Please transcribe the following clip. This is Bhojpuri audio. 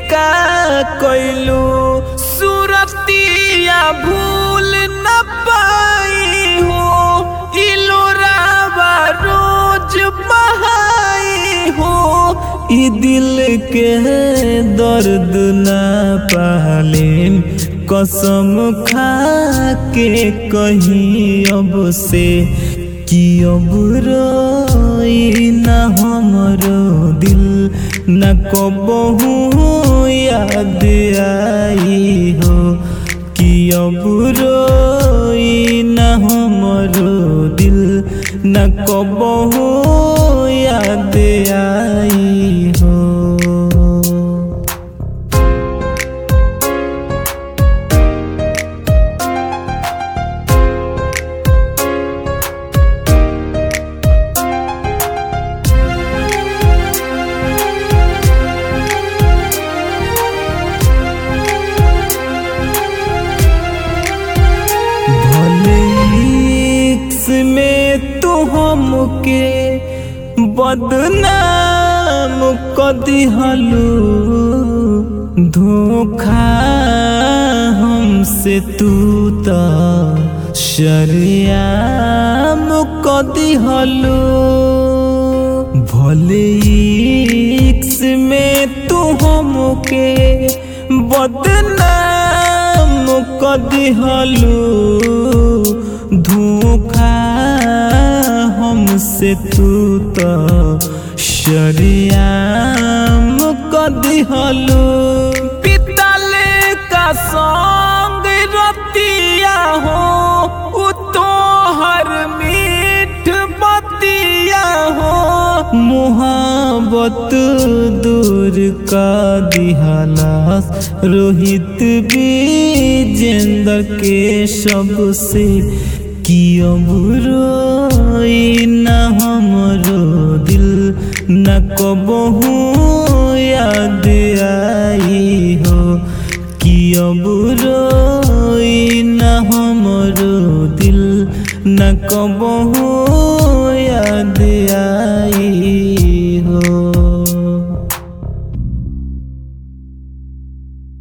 का कैलू सूरतिया भूल न पाई हो इलोरावा रोज बहाई हो ई दिल के दर्द ना पाले कसम खा के कहीं अब से कि अब रोई न हमरो दिल न कबहू याद आई हो कि अब रोई न हमरो दिल न कबहू याद आई हो। में तू हमके बदनाम क दिहलू धोखा हमसे तू तो शर्याम क दिहलू भले इश्क में तू हमके बदनाम क दिहलू धोखा हमसे तू तो शर्याम क दिहलू पितले का संग रतिया हो उ तोहर मीठ बतिया हो मोहब्बत दूर का दिहला रोहित विजेंद्र के सबसे कि अब रोई न हमरो दिल न कबहू याद आई हो कि अब रोई न हमरो दिल न कबहू याद आई।